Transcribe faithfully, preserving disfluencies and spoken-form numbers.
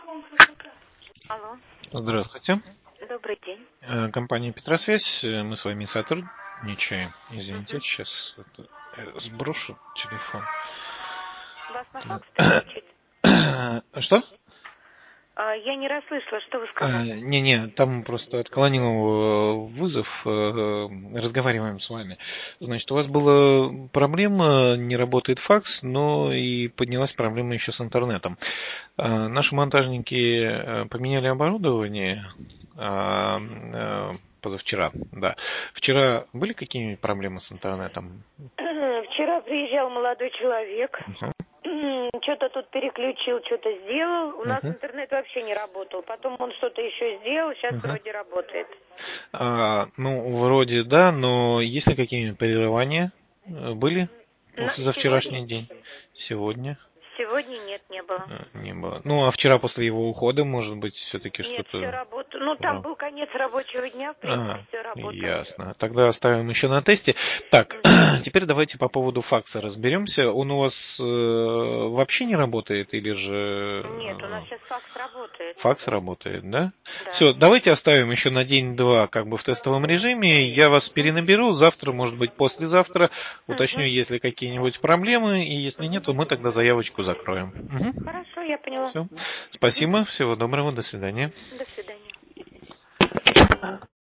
Алло, Здравствуйте. добрый день. Э, Компания Петросвязь. Э, Мы с вами сотрудничаем. Извините, Мгм. сейчас это, э, сброшу телефон. Вас на факс переключить? Что? А, я не расслышала, что вы А, сказали. Не-не, там просто отклонил э, вызов. э, Разговариваем с вами. Значит, у вас была проблема, не работает факс, но и поднялась проблема еще с интернетом. А, Наши монтажники э, поменяли оборудование а, э, позавчера, да. Вчера были какие-нибудь проблемы с интернетом? Вчера приезжал молодой человек, Мгм, что-то тут переключил, что-то сделал. У нас мгм, интернет вообще не работал. Потом он что-то еще сделал, сейчас мгм. вроде работает. А, ну, вроде да, но есть ли какие-нибудь прерывания? Э, Были На- за Сегодня? вчерашний день? Сегодня? Сегодня нет, не было. Э, Не было. Ну, а вчера после его ухода, может быть, все-таки Нет, все что-то... работает. Ну, там про- был конец рабочего дня, в принципе, А, все работало. ясно. Тогда оставим еще на тесте. Так, Мгм. теперь давайте по поводу факса разберемся. Он у вас э, вообще не работает или же Нет, у нас э, сейчас факс работает. факс работает, да? Да. Все, давайте оставим еще на день-два как бы в тестовом режиме. Я вас перенаберу завтра, может быть, послезавтра. Уточню, Угу. есть ли какие-нибудь проблемы. И если нет, Угу. то мы тогда заявочку закроем. Хорошо, я поняла. Все. Угу. Спасибо. Всего доброго. До свидания. До свидания.